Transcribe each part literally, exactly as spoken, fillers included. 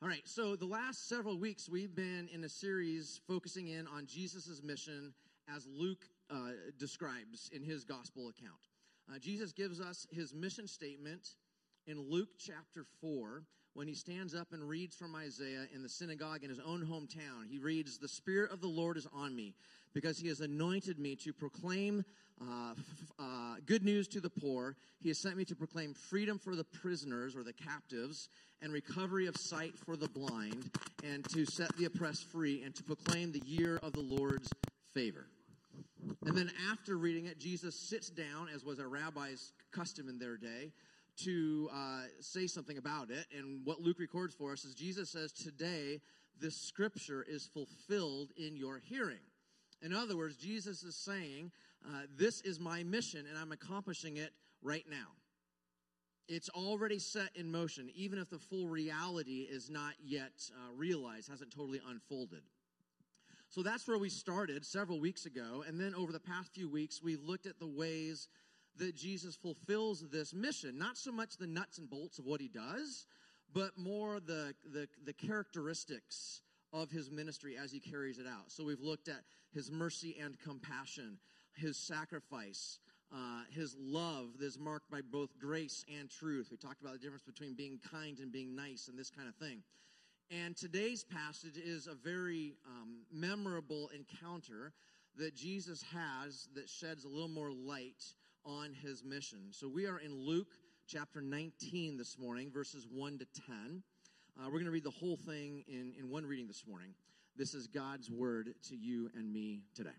All right, so the last several weeks we've been in a series focusing in on Jesus' mission as Luke uh, describes in his gospel account. Uh, Jesus gives us his mission statement in Luke chapter four when he stands up and reads from Isaiah in the synagogue in his own hometown. He reads, "The Spirit of the Lord is on me because he has anointed me to proclaim uh, f- uh, good news to the poor. He has sent me to proclaim freedom for the prisoners or the captives and recovery of sight for the blind and to set the oppressed free and to proclaim the year of the Lord's favor." And then after reading it, Jesus sits down, as was a rabbi's custom in their day, to uh, say something about it. And what Luke records for us is Jesus says, "Today, this scripture is fulfilled in your hearing." In other words, Jesus is saying, uh, this is my mission, and I'm accomplishing it right now. It's already set in motion, even if the full reality is not yet uh, realized, hasn't totally unfolded. So that's where we started several weeks ago. And then over the past few weeks, we looked at the ways that Jesus fulfills this mission. Not so much the nuts and bolts of what he does, but more the, the, the characteristics of his ministry as he carries it out. So we've looked at his mercy and compassion, his sacrifice, uh, his love that is marked by both grace and truth. We talked about the difference between being kind and being nice and this kind of thing. And today's passage is a very um, memorable encounter that Jesus has that sheds a little more light on his mission. So we are in Luke chapter nineteen this morning, verses one to ten. Uh, we're going to read the whole thing in, in one reading this morning. This is God's word to you and me today.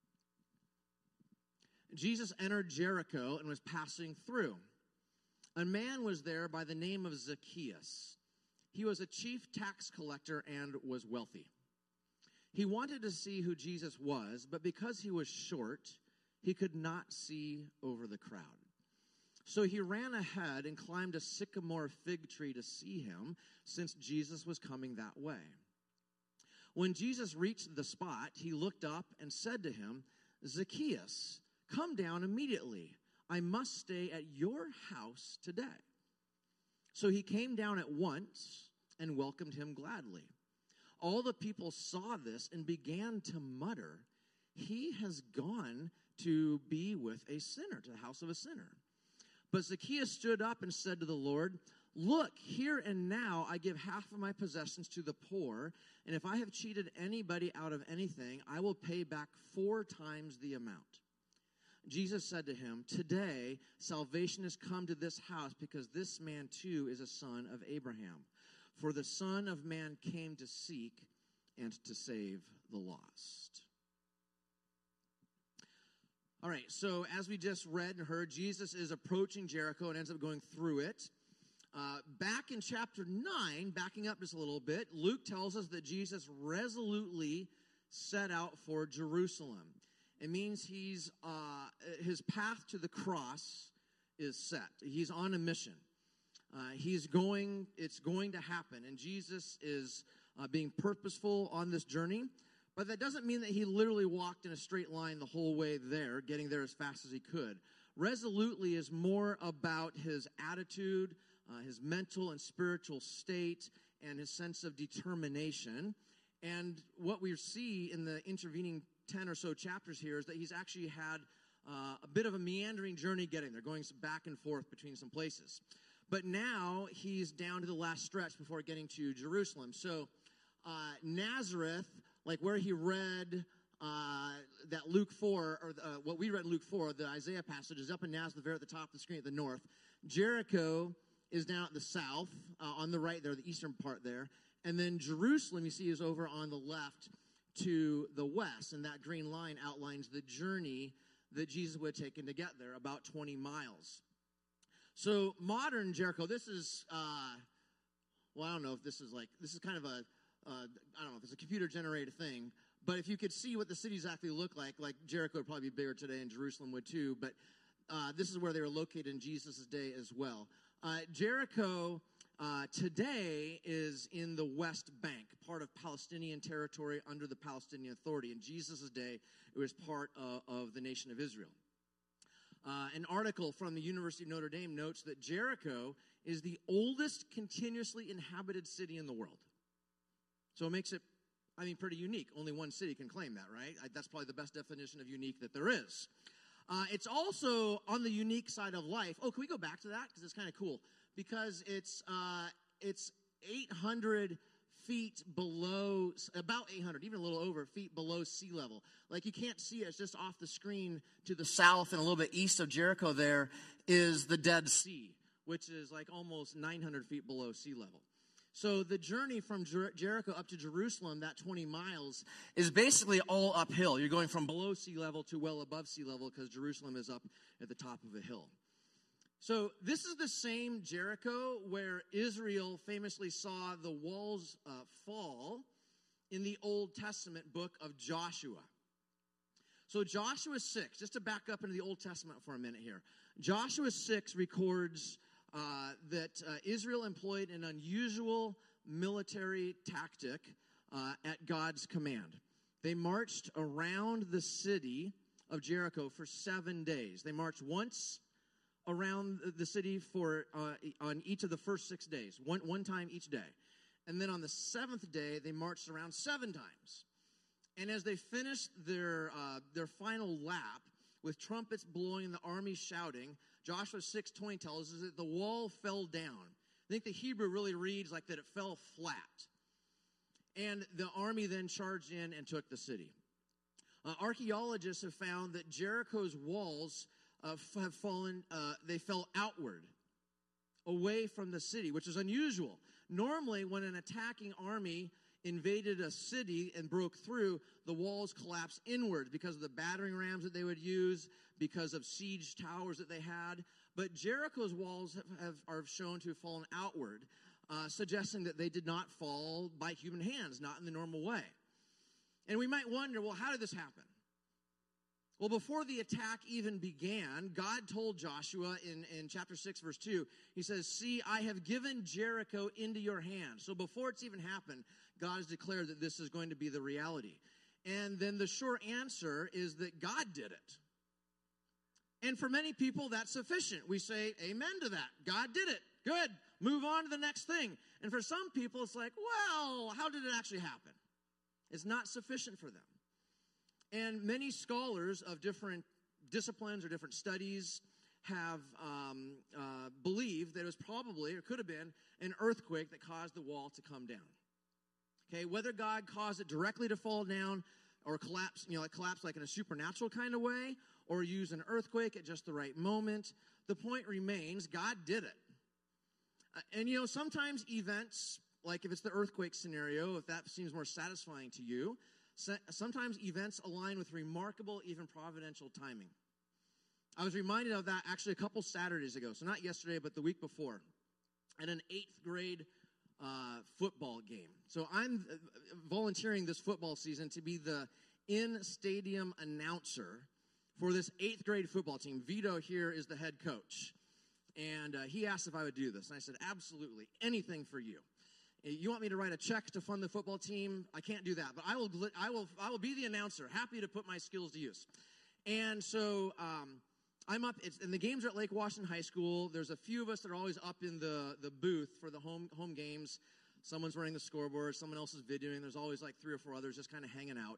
Jesus entered Jericho and was passing through. A man was there by the name of Zacchaeus. He was a chief tax collector and was wealthy. He wanted to see who Jesus was, but because he was short, he could not see over the crowd. So he ran ahead and climbed a sycamore fig tree to see him, since Jesus was coming that way. When Jesus reached the spot, he looked up and said to him, "Zacchaeus, come down immediately. I must stay at your house today." So he came down at once and welcomed him gladly. All the people saw this and began to mutter, "He has gone to be with a sinner, to the house of a sinner." But Zacchaeus stood up and said to the Lord, "Look, here and now I give half of my possessions to the poor, and if I have cheated anybody out of anything, I will pay back four times the amount." Jesus said to him, "Today salvation has come to this house because this man too is a son of Abraham. For the Son of Man came to seek and to save the lost." All right, so as we just read and heard, Jesus is approaching Jericho and ends up going through it. Uh, back in chapter nine, backing up just a little bit, Luke tells us that Jesus resolutely set out for Jerusalem. It means he's uh, his path to the cross is set. He's on a mission. Uh, he's going, it's going to happen. And Jesus is uh, being purposeful on this journey. But that doesn't mean that he literally walked in a straight line the whole way there, getting there as fast as he could. Resolutely is more about his attitude, uh, his mental and spiritual state, and his sense of determination. And what we see in the intervening ten or so chapters here is that he's actually had uh, a bit of a meandering journey getting there, going back and forth between some places. But now he's down to the last stretch before getting to Jerusalem. So uh, Nazareth, like where he read uh, that Luke four, or uh, what we read in Luke four, the Isaiah passage, is up in Nazareth there at the top of the screen at the north. Jericho is down at the south, uh, on the right there, the eastern part there. And then Jerusalem, you see, is over on the left to the west, and that green line outlines the journey that Jesus would have taken to get there, about twenty miles. So modern Jericho, this is, uh, well, I don't know if this is like, this is kind of a, uh, I don't know if it's a computer-generated thing, but if you could see what the cities actually look like, like Jericho would probably be bigger today, and Jerusalem would too, but uh, this is where they were located in Jesus' day as well. Uh, Jericho Uh, today is in the West Bank, part of Palestinian territory under the Palestinian Authority. In Jesus' day, it was part of, of the nation of Israel. Uh, an article from the University of Notre Dame notes that Jericho is the oldest continuously inhabited city in the world. So it makes it, I mean, pretty unique. Only one city can claim that, right? I, that's probably the best definition of unique that there is. Uh, it's also on the unique side of life. Oh, can we go back to that? Because it's kind of cool. Because it's uh, it's eight hundred feet below, about eight hundred, even a little over, feet below sea level. Like you can't see it. It's just off the screen to the south and a little bit east of Jericho there is the Dead Sea, which is like almost nine hundred feet below sea level. So the journey from Jer- Jericho up to Jerusalem, that twenty miles, is basically all uphill. You're going from below sea level to well above sea level because Jerusalem is up at the top of a hill. So this is the same Jericho where Israel famously saw the walls uh, fall in the Old Testament book of Joshua. So Joshua six, just to back up into the Old Testament for a minute here. Joshua six records uh, that uh, Israel employed an unusual military tactic uh, at God's command. They marched around the city of Jericho for seven days. They marched once around the city for uh, on each of the first six days, one one time each day. And then on the seventh day, they marched around seven times. And as they finished their uh, their final lap, with trumpets blowing and the army shouting, Joshua six twenty tells us that the wall fell down. I think the Hebrew really reads like that it fell flat. And the army then charged in and took the city. Uh, archaeologists have found that Jericho's walls Uh, have fallen, uh, they fell outward, away from the city, which is unusual. Normally, when an attacking army invaded a city and broke through, the walls collapsed inward because of the battering rams that they would use, because of siege towers that they had. But Jericho's walls have, have, are shown to have fallen outward, uh, suggesting that they did not fall by human hands, not in the normal way. And we might wonder, well, how did this happen? Well, before the attack even began, God told Joshua in, in chapter six, verse two, he says, "See, I have given Jericho into your hands." So before it's even happened, God has declared that this is going to be the reality. And then the short answer is that God did it. And for many people, that's sufficient. We say amen to that. God did it. Good. Move on to the next thing. And for some people, it's like, well, how did it actually happen? It's not sufficient for them. And many scholars of different disciplines or different studies have um, uh, believed that it was probably, or could have been, an earthquake that caused the wall to come down. Okay, whether God caused it directly to fall down or collapse, you know, like collapse like in a supernatural kind of way, or use an earthquake at just the right moment, the point remains, God did it. Uh, and, you know, sometimes events, like if it's the earthquake scenario, if that seems more satisfying to you, sometimes events align with remarkable, even providential timing. I was reminded of that actually a couple Saturdays ago, so not yesterday, but the week before, at an eighth grade uh, football game. So I'm volunteering this football season to be the in-stadium announcer for this eighth grade football team. Vito here is the head coach, and uh, he asked if I would do this, and I said, absolutely, anything for you. You want me to write a check to fund the football team? I can't do that, but I will. I will. I will be the announcer. Happy to put my skills to use. And so um, I'm up. It's, and the games are at Lake Washington High School. There's a few of us that are always up in the the booth for the home home games. Someone's running the scoreboard. Someone else is videoing. There's always like three or four others just kind of hanging out.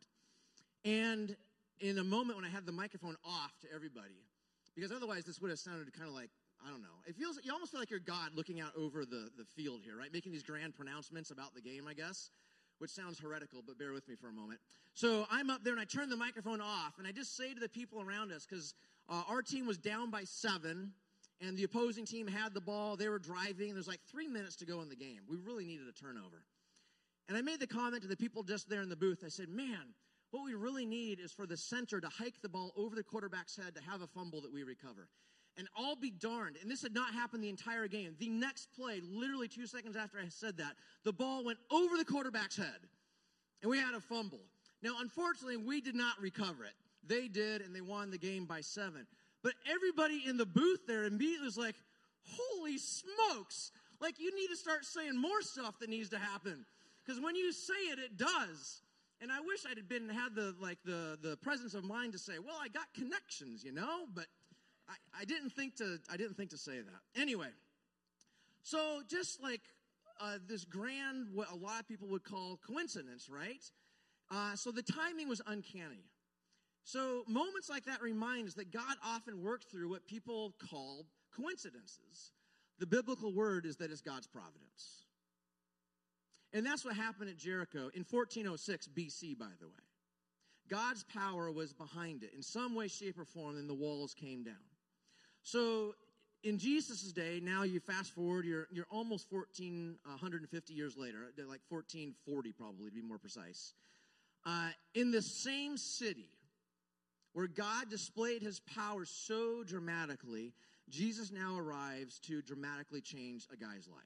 And in a moment when I had the microphone off to everybody, because otherwise this would have sounded kind of like, I don't know. It feels, you almost feel like you're God looking out over the, the field here, right? Making these grand pronouncements about the game, I guess, which sounds heretical, but bear with me for a moment. So I'm up there, and I turn the microphone off, and I just say to the people around us, because uh, our team was down by seven, and the opposing team had the ball. They were driving. There's like three minutes to go in the game. We really needed a turnover. And I made the comment to the people just there in the booth. I said, man, what we really need is for the center to hike the ball over the quarterback's head to have a fumble that we recover. And I'll be darned, and this had not happened the entire game. The next play, literally two seconds after I said that, the ball went over the quarterback's head, and we had a fumble. Now, unfortunately, we did not recover it. They did, and they won the game by seven. But everybody in the booth there immediately was like, holy smokes. Like, you need to start saying more stuff that needs to happen. Because when you say it, it does. And I wish I had been had the like the, the presence of mind to say, well, I got connections, you know, but I, I didn't think to I didn't think to say that. Anyway, so just like uh, this grand, what a lot of people would call coincidence, right? Uh, so the timing was uncanny. So moments like that remind us that God often worked through what people call coincidences. The biblical word is that it's God's providence. And that's what happened at Jericho in fourteen oh six B C, by the way. God's power was behind it in some way, shape, or form, and the walls came down. So in Jesus' day, now you fast forward, you're, you're almost fourteen fifty years later, like fourteen forty probably, to be more precise. Uh, in the same city where God displayed his power so dramatically, Jesus now arrives to dramatically change a guy's life.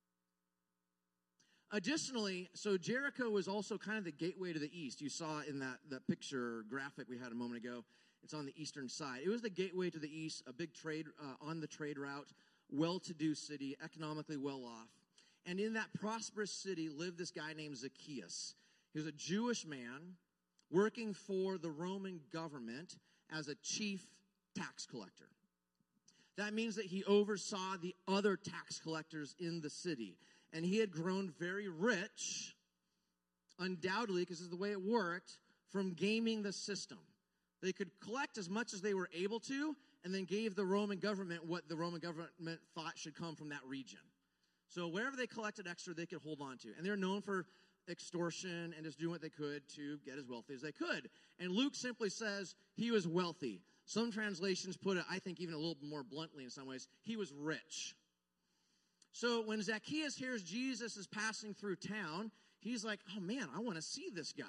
Additionally, so Jericho was also kind of the gateway to the east. You saw in that, that picture graphic we had a moment ago. It's on the eastern side. It was the gateway to the east, a big trade uh, on the trade route, well-to-do city, economically well-off. And in that prosperous city lived this guy named Zacchaeus. He was a Jewish man working for the Roman government as a chief tax collector. That means that he oversaw the other tax collectors in the city. And he had grown very rich, undoubtedly, because this is the way it worked, from gaming the system. They could collect as much as they were able to, and then gave the Roman government what the Roman government thought should come from that region. So wherever they collected extra, they could hold on to. And they're known for extortion and just doing what they could to get as wealthy as they could. And Luke simply says he was wealthy. Some translations put it, I think, even a little more bluntly in some ways, he was rich. So when Zacchaeus hears Jesus is passing through town, he's like, oh man, I want to see this guy.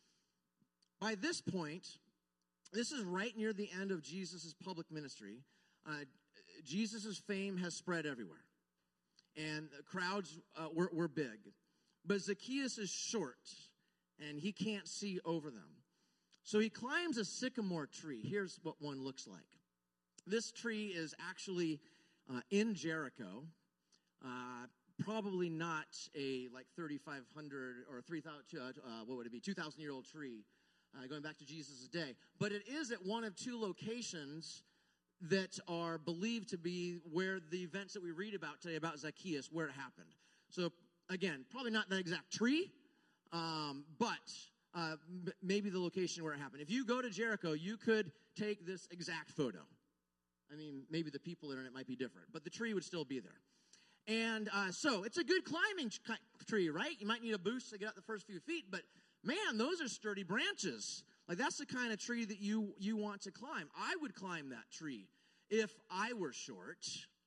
By this point, this is right near the end of Jesus' public ministry. Uh, Jesus' fame has spread everywhere. And the crowds uh, were, were big. But Zacchaeus is short, and he can't see over them. So he climbs a sycamore tree. Here's what one looks like. This tree is actually uh, in Jericho. Uh, probably not a like thirty-five hundred or three thousand, uh, what would it be, two thousand year old tree uh, going back to Jesus' day. But it is at one of two locations that are believed to be where the events that we read about today about Zacchaeus, where it happened. So again, probably not that exact tree, um, but uh, m- maybe the location where it happened. If you go to Jericho, you could take this exact photo. I mean, maybe the people in it might be different, but the tree would still be there. And uh, so it's a good climbing tr- tree, right? You might need a boost to get up the first few feet, but man, those are sturdy branches. Like that's the kind of tree that you, you want to climb. I would climb that tree if I were short.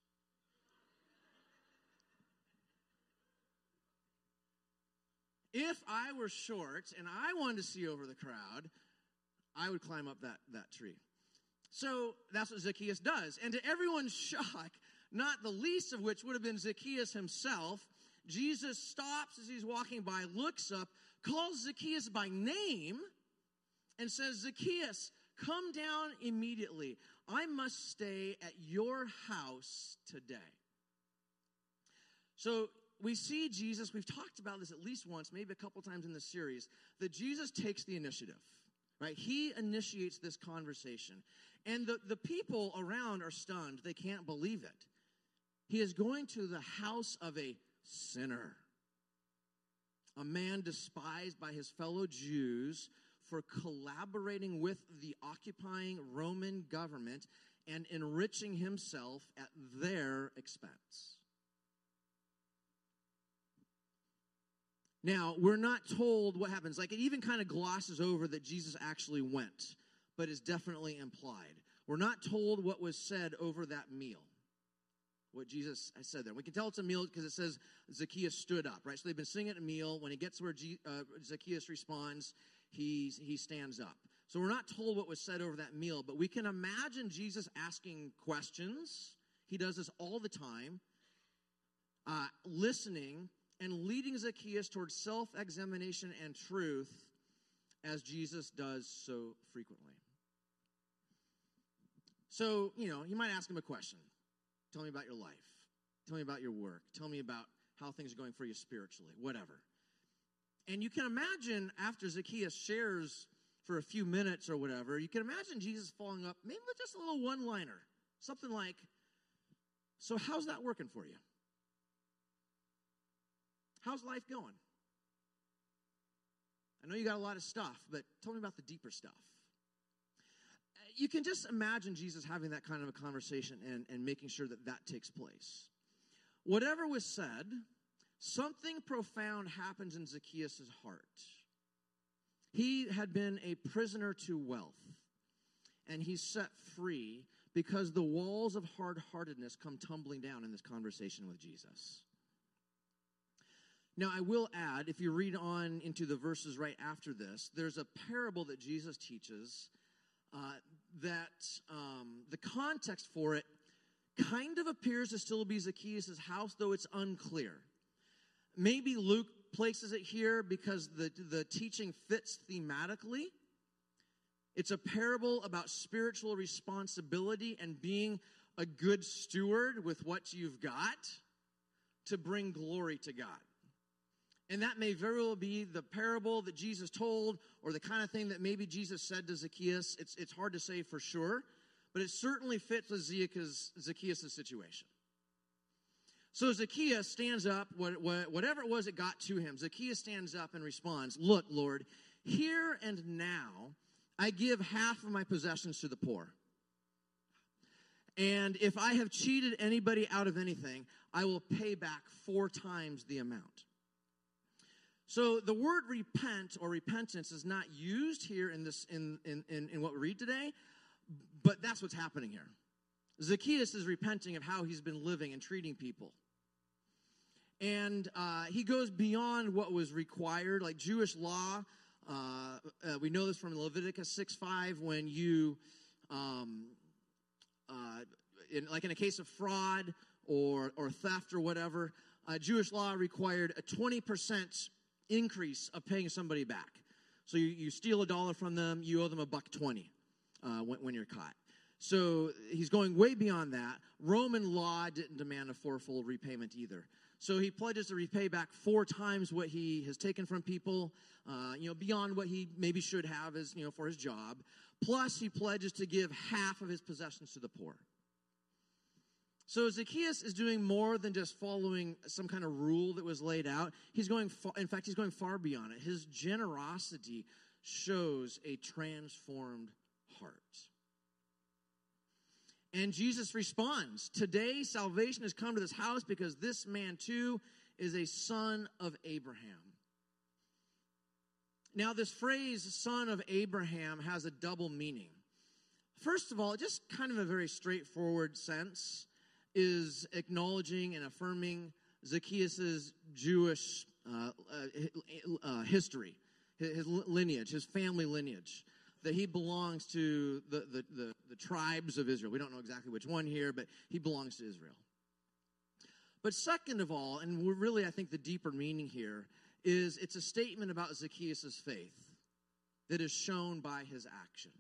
If I were short and I wanted to see over the crowd, I would climb up that, that tree. So that's what Zacchaeus does. And to everyone's shock, not the least of which would have been Zacchaeus himself, Jesus stops as he's walking by, looks up, calls Zacchaeus by name, and says, Zacchaeus, come down immediately. I must stay at your house today. So we see Jesus, we've talked about this at least once, maybe a couple times in the series, that Jesus takes the initiative, right? He initiates this conversation. And the, the people around are stunned. They can't believe it. He is going to the house of a sinner, a man despised by his fellow Jews for collaborating with the occupying Roman government and enriching himself at their expense. Now, we're not told what happens. Like, it even kind of glosses over that Jesus actually went, but is definitely implied. We're not told what was said over that meal, what Jesus has said there. We can tell it's a meal because it says Zacchaeus stood up, right? So they've been singing at a meal. When he gets where G, uh, Zacchaeus responds, he, he stands up. So we're not told what was said over that meal, but we can imagine Jesus asking questions. He does this all the time, uh, listening, and leading Zacchaeus towards self-examination and truth as Jesus does so frequently. So, you know, you might ask him a question. Tell me about your life. Tell me about your work. Tell me about how things are going for you spiritually, whatever. And you can imagine after Zacchaeus shares for a few minutes or whatever, you can imagine Jesus following up maybe with just a little one-liner. Something like, so how's that working for you? How's life going? I know you got a lot of stuff, but tell me about the deeper stuff. You can just imagine Jesus having that kind of a conversation and, and making sure that that takes place. Whatever was said, something profound happens in Zacchaeus' heart. He had been a prisoner to wealth, and he's set free because the walls of hard-heartedness come tumbling down in this conversation with Jesus. Now, I will add, if you read on into the verses right after this, there's a parable that Jesus teaches uh, that um, the context for it kind of appears to still be Zacchaeus' house, though it's unclear. Maybe Luke places it here because the, the teaching fits thematically. It's a parable about spiritual responsibility and being a good steward with what you've got to bring glory to God. And that may very well be the parable that Jesus told or the kind of thing that maybe Jesus said to Zacchaeus. It's, it's hard to say for sure, but it certainly fits with Zacchaeus' Zacchaeus' situation. So Zacchaeus stands up, whatever it was that got to him, Zacchaeus stands up and responds, "Look, Lord, here and now I give half of my possessions to the poor. And if I have cheated anybody out of anything, I will pay back four times the amount." So the word repent or repentance is not used here in this in, in, in, in what we read today, but that's what's happening here. Zacchaeus is repenting of how he's been living and treating people. And uh, he goes beyond what was required, like Jewish law. Uh, uh, we know this from Leviticus six five, when you, um, uh, in, like in a case of fraud or, or theft or whatever, uh, Jewish law required a twenty percent increase of paying somebody back. So you, you steal a dollar from them, you owe them a buck twenty uh, when, when you're caught. So he's going way beyond that. Roman law didn't demand a fourfold repayment either. So he pledges to repay back four times what he has taken from people, uh, you know, beyond what he maybe should have as, you know, for his job. Plus, he pledges to give half of his possessions to the poor. So Zacchaeus is doing more than just following some kind of rule that was laid out. He's going, far, in fact, he's going far beyond it. His generosity shows a transformed heart. And Jesus responds, "Today salvation has come to this house because this man too is a son of Abraham." Now this phrase, son of Abraham, has a double meaning. First of all, just kind of a very straightforward sense is acknowledging and affirming Zacchaeus' Jewish uh, uh, uh, history, his lineage, his family lineage, that he belongs to the, the, the, the tribes of Israel. We don't know exactly which one here, but he belongs to Israel. But second of all, and really I think the deeper meaning here, is it's a statement about Zacchaeus' faith that is shown by his action.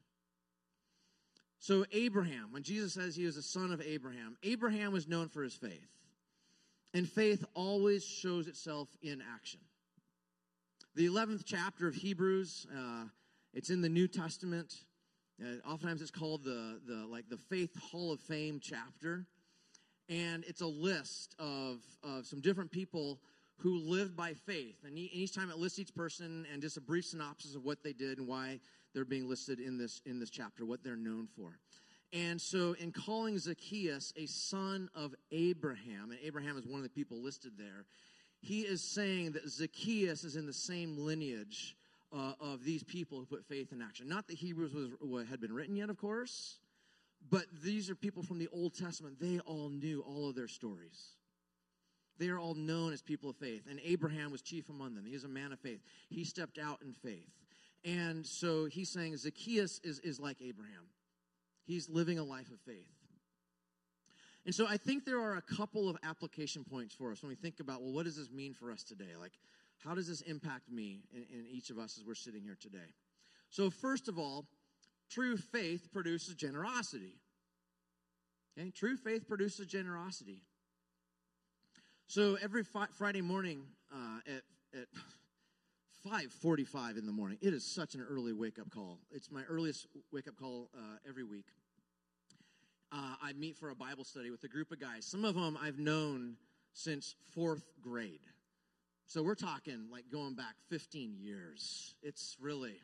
So Abraham, when Jesus says he was a son of Abraham, Abraham was known for his faith. And faith always shows itself in action. The eleventh chapter of Hebrews, uh, it's in the New Testament. Uh, oftentimes it's called the, the, like the Faith Hall of Fame chapter. And it's a list of, of some different people who lived by faith. And each time it lists each person and just a brief synopsis of what they did and why they're being listed in this, in this chapter, what they're known for. And so in calling Zacchaeus a son of Abraham, and Abraham is one of the people listed there, he is saying that Zacchaeus is in the same lineage uh, of these people who put faith in action. Not that Hebrews was, was, had been written yet, of course, but these are people from the Old Testament. They all knew all of their stories. They are all known as people of faith. And Abraham was chief among them. He was a man of faith. He stepped out in faith. And so he's saying Zacchaeus is, is like Abraham. He's living a life of faith. And so I think there are a couple of application points for us when we think about, well, what does this mean for us today? Like, how does this impact me and, and each of us as we're sitting here today? So first of all, true faith produces generosity. Okay? True faith produces generosity. So every fi- Friday morning uh, at, at five forty-five in the morning, it is such an early wake-up call. It's my earliest wake-up call uh, every week. Uh, I meet for a Bible study with a group of guys. Some of them I've known since fourth grade. So we're talking like going back fifteen years. It's really,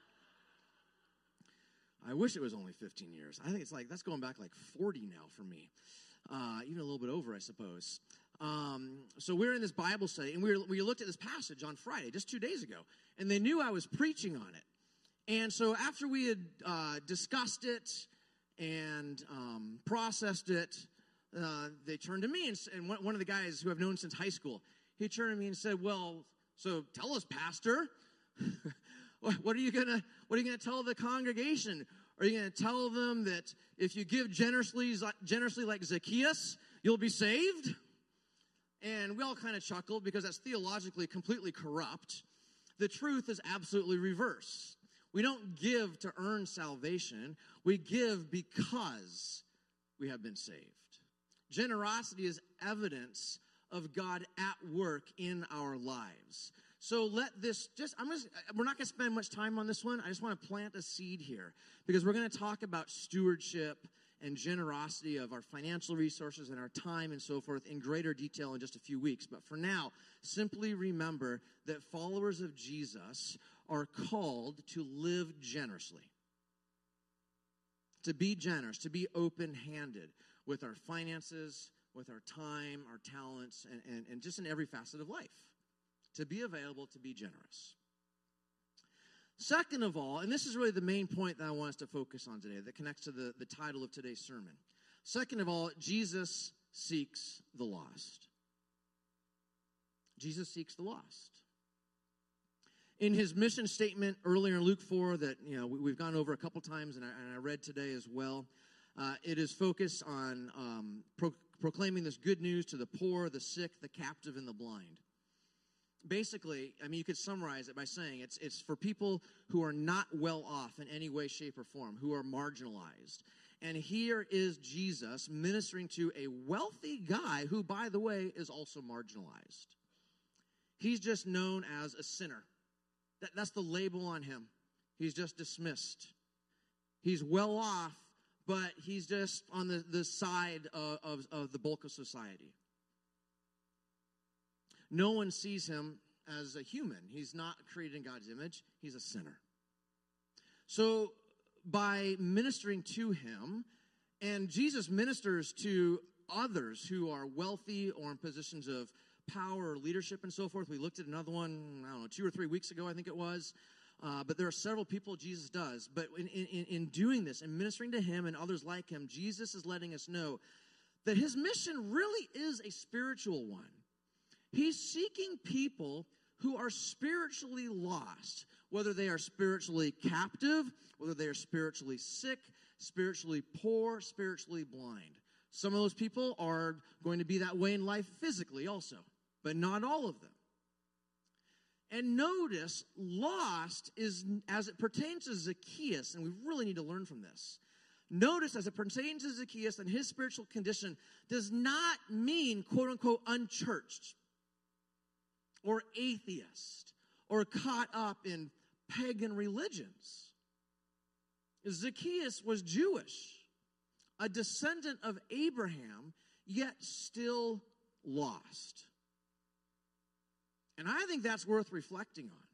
I wish it was only fifteen years. I think it's like, that's going back like forty now for me. Uh, even a little bit over, I suppose. Um, so we're in this Bible study, and we, were, we looked at this passage on Friday, just two days ago, and they knew I was preaching on it. And so after we had uh, discussed it and um, processed it, uh, they turned to me, and, and one, one of the guys who I've known since high school, he turned to me and said, well, so tell us, Pastor, what are you gonna what are you gonna tell the congregation? Are you gonna tell them that if you give generously, generously like Zacchaeus, you'll be saved? And we all kind of chuckled because that's theologically completely corrupt. The truth is absolutely reverse. We don't give to earn salvation. We give because we have been saved. Generosity is evidence of God at work in our lives. So let this just, I'm just, we're not going to spend much time on this one. I just want to plant a seed here because we're going to talk about stewardship and generosity of our financial resources and our time and so forth in greater detail in just a few weeks. But for now, simply remember that followers of Jesus are called to live generously, to be generous, to be open-handed with our finances, with our time, our talents, and, and, and just in every facet of life, to be available, to be generous. Second of all, and this is really the main point that I want us to focus on today that connects to the, the title of today's sermon. Second of all, Jesus seeks the lost. Jesus seeks the lost. In his mission statement earlier in Luke four that you know we, we've gone over a couple times and I, and I read today as well, uh, it is focused on um, pro- proclaiming this good news to the poor, the sick, the captive, and the blind. Basically, I mean, you could summarize it by saying it's it's for people who are not well off in any way, shape, or form, who are marginalized. And here is Jesus ministering to a wealthy guy who, by the way, is also marginalized. He's just known as a sinner. That, that's the label on him. He's just dismissed. He's well off, but he's just on the, the side of, of, of the bulk of society. No one sees him as a human. He's not created in God's image. He's a sinner. So by ministering to him, and Jesus ministers to others who are wealthy or in positions of power or leadership and so forth. We looked at another one, I don't know, two or three weeks ago, I think it was. Uh, but there are several people Jesus does. But in, in, in doing this and ministering to him and others like him, Jesus is letting us know that his mission really is a spiritual one. He's seeking people who are spiritually lost, whether they are spiritually captive, whether they are spiritually sick, spiritually poor, spiritually blind. Some of those people are going to be that way in life physically also, but not all of them. And notice, lost is, as it pertains to Zacchaeus, and we really need to learn from this. Notice, as it pertains to Zacchaeus and his spiritual condition, does not mean, quote unquote, unchurched, or atheist, or caught up in pagan religions. Zacchaeus was Jewish, a descendant of Abraham, yet still lost. And I think that's worth reflecting on.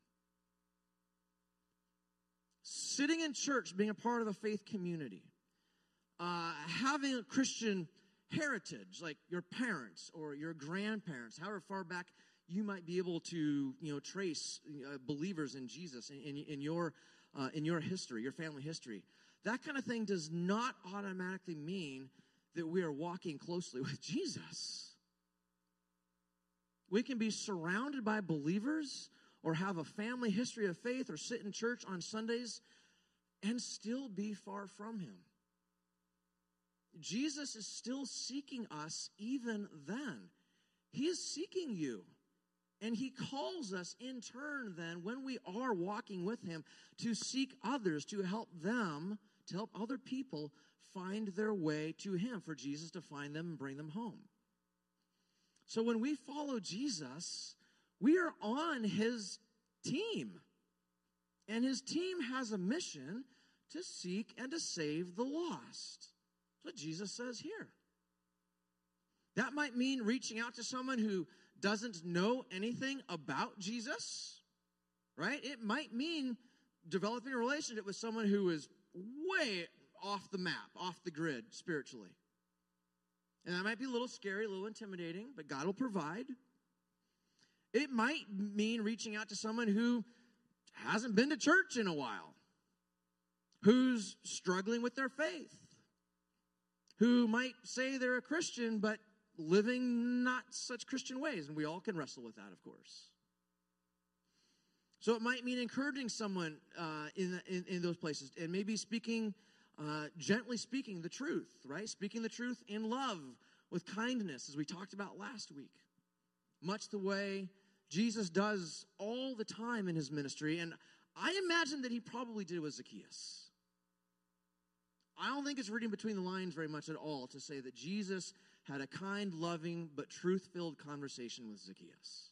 Sitting in church, being a part of a faith community, uh, having a Christian heritage, like your parents or your grandparents, however far back you might be able to, you know, trace uh, believers in Jesus in, in, in your uh, in your history, your family history. That kind of thing does not automatically mean that we are walking closely with Jesus. We can be surrounded by believers or have a family history of faith or sit in church on Sundays and still be far from him. Jesus is still seeking us even then. He is seeking you. And he calls us in turn then, when we are walking with him, to seek others, to help them, to help other people find their way to him, for Jesus to find them and bring them home. So when we follow Jesus, we are on his team. And his team has a mission to seek and to save the lost. That's what Jesus says here. That might mean reaching out to someone who doesn't know anything about Jesus, right? It might mean developing a relationship with someone who is way off the map, off the grid spiritually. And that might be a little scary, a little intimidating, but God will provide. It might mean reaching out to someone who hasn't been to church in a while, who's struggling with their faith, who might say they're a Christian, but living not such Christian ways. And we all can wrestle with that, of course. So it might mean encouraging someone uh, in, in in those places, and maybe speaking, uh, gently speaking the truth, right? Speaking the truth in love, with kindness, as we talked about last week. Much the way Jesus does all the time in his ministry, and I imagine that he probably did with Zacchaeus. I don't think it's reading between the lines very much at all to say that Jesus had a kind, loving, but truth-filled conversation with Zacchaeus.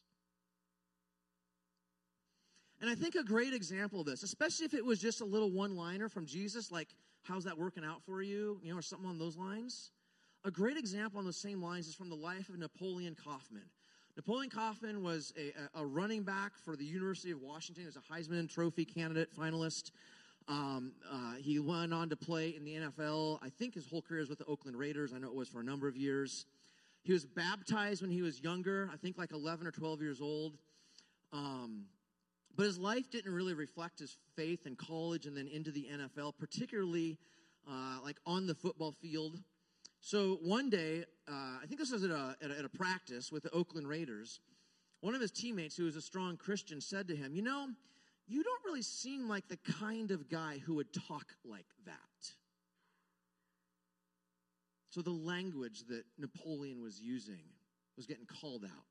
And I think a great example of this, especially if it was just a little one-liner from Jesus, like, how's that working out for you, you know, or something on those lines. A great example on those same lines is from the life of Napoleon Kaufman. Napoleon Kaufman was a, a running back for the University of Washington. He was a Heisman Trophy candidate, finalist. Um, uh, he went on to play in the N F L. I think his whole career was with the Oakland Raiders. I know it was for a number of years. He was baptized when he was younger, I think like eleven or twelve years old. Um, but his life didn't really reflect his faith in college and then into the N F L, particularly uh, like on the football field. So one day, uh, I think this was at a, at a at a practice with the Oakland Raiders, one of his teammates, who was a strong Christian, said to him, you know, you don't really seem like the kind of guy who would talk like that. So the language that Napoleon was using was getting called out.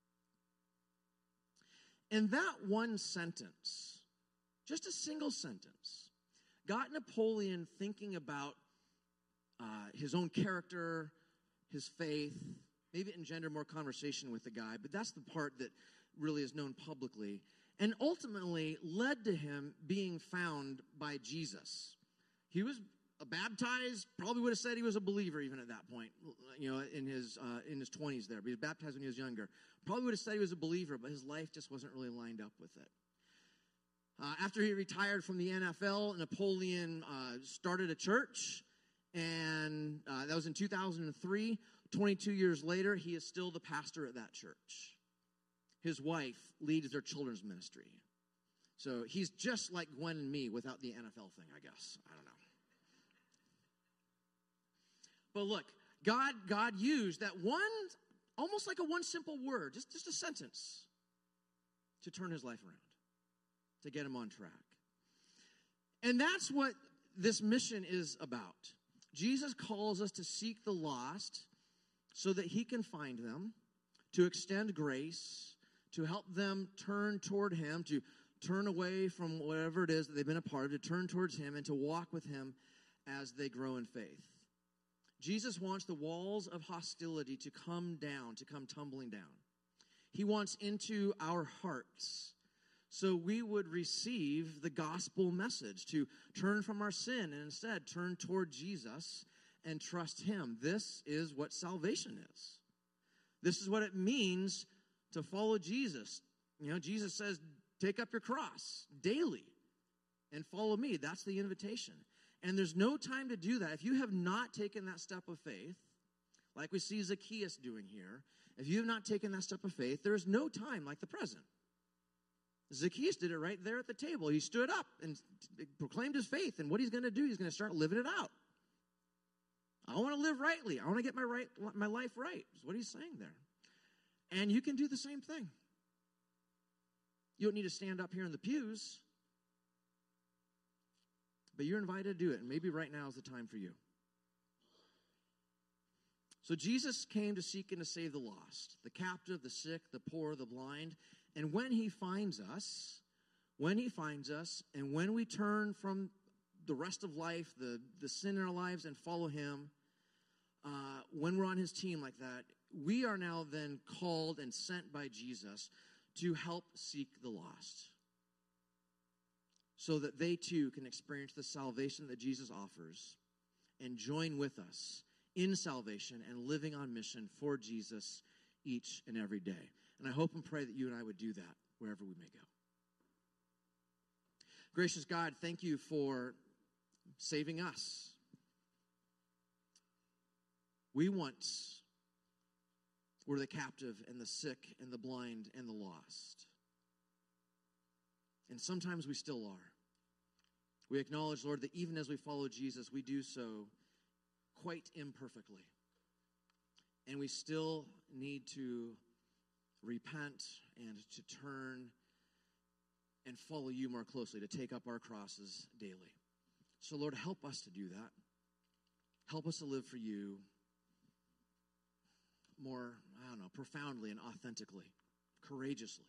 And that one sentence, just a single sentence, got Napoleon thinking about uh, his own character, his faith. Maybe it engendered more conversation with the guy, but that's the part that really is known publicly. And ultimately led to him being found by Jesus. He was baptized, probably would have said he was a believer even at that point, you know, in his uh, in his twenties there. But he was baptized when he was younger. Probably would have said he was a believer, but his life just wasn't really lined up with it. Uh, after he retired from the N F L, Napoleon uh, started a church, and uh, that was in two thousand three. twenty-two years later, he is still the pastor at that church. His wife leads their children's ministry. So he's just like Gwen and me without the N F L thing, I guess. I don't know. But look, God, God used that one, almost like a one simple word, just, just a sentence, to turn his life around, to get him on track. And that's what this mission is about. Jesus calls us to seek the lost so that he can find them, to extend grace, to help them turn toward him, to turn away from whatever it is that they've been a part of, to turn towards him and to walk with him as they grow in faith. Jesus wants the walls of hostility to come down, to come tumbling down. He wants into our hearts so we would receive the gospel message, to turn from our sin and instead turn toward Jesus and trust him. This is what salvation is. This is what it means to follow Jesus. You know, Jesus says, take up your cross daily and follow me. That's the invitation. And there's no time to do that. If you have not taken that step of faith, like we see Zacchaeus doing here, if you have not taken that step of faith, there is no time like the present. Zacchaeus did it right there at the table. He stood up and proclaimed his faith. And what he's going to do, he's going to start living it out. I want to live rightly. I want to get my right, my life right, is what he's saying there. And you can do the same thing. You don't need to stand up here in the pews, but you're invited to do it, and maybe right now is the time for you. So Jesus came to seek and to save the lost, the captive, the sick, the poor, the blind. And when he finds us, when he finds us, and when we turn from the rest of life, the, the sin in our lives, and follow him, uh, when we're on his team like that, we are now then called and sent by Jesus to help seek the lost, so that they too can experience the salvation that Jesus offers and join with us in salvation and living on mission for Jesus each and every day. And I hope and pray that you and I would do that wherever we may go. Gracious God, thank you for saving us. We once were the captive and the sick and the blind and the lost. And sometimes we still are. We acknowledge, Lord, that even as we follow Jesus, we do so quite imperfectly. And we still need to repent and to turn and follow you more closely, to take up our crosses daily. So, Lord, help us to do that. Help us to live for you more, I don't know, profoundly and authentically, courageously.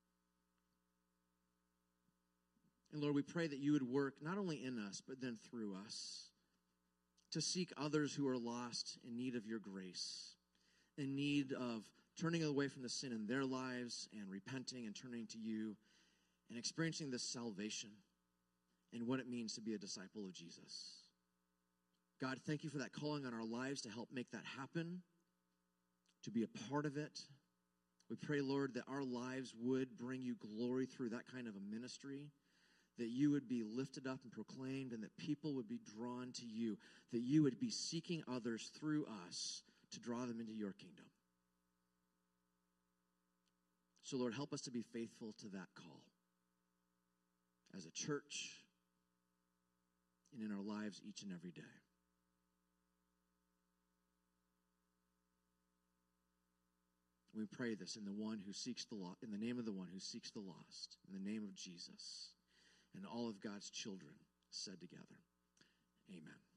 And Lord, we pray that you would work not only in us, but then through us to seek others who are lost in need of your grace, in need of turning away from the sin in their lives and repenting and turning to you and experiencing this salvation and what it means to be a disciple of Jesus. God, thank you for that calling on our lives to help make that happen, to be a part of it. We pray, Lord, that our lives would bring you glory through that kind of a ministry, that you would be lifted up and proclaimed, and that people would be drawn to you, that you would be seeking others through us to draw them into your kingdom. So, Lord, help us to be faithful to that call as a church and in our lives each and every day. We pray this in the one who seeks the lo- in the name of the one who seeks the lost, in the name of Jesus, and all of God's children said together, amen.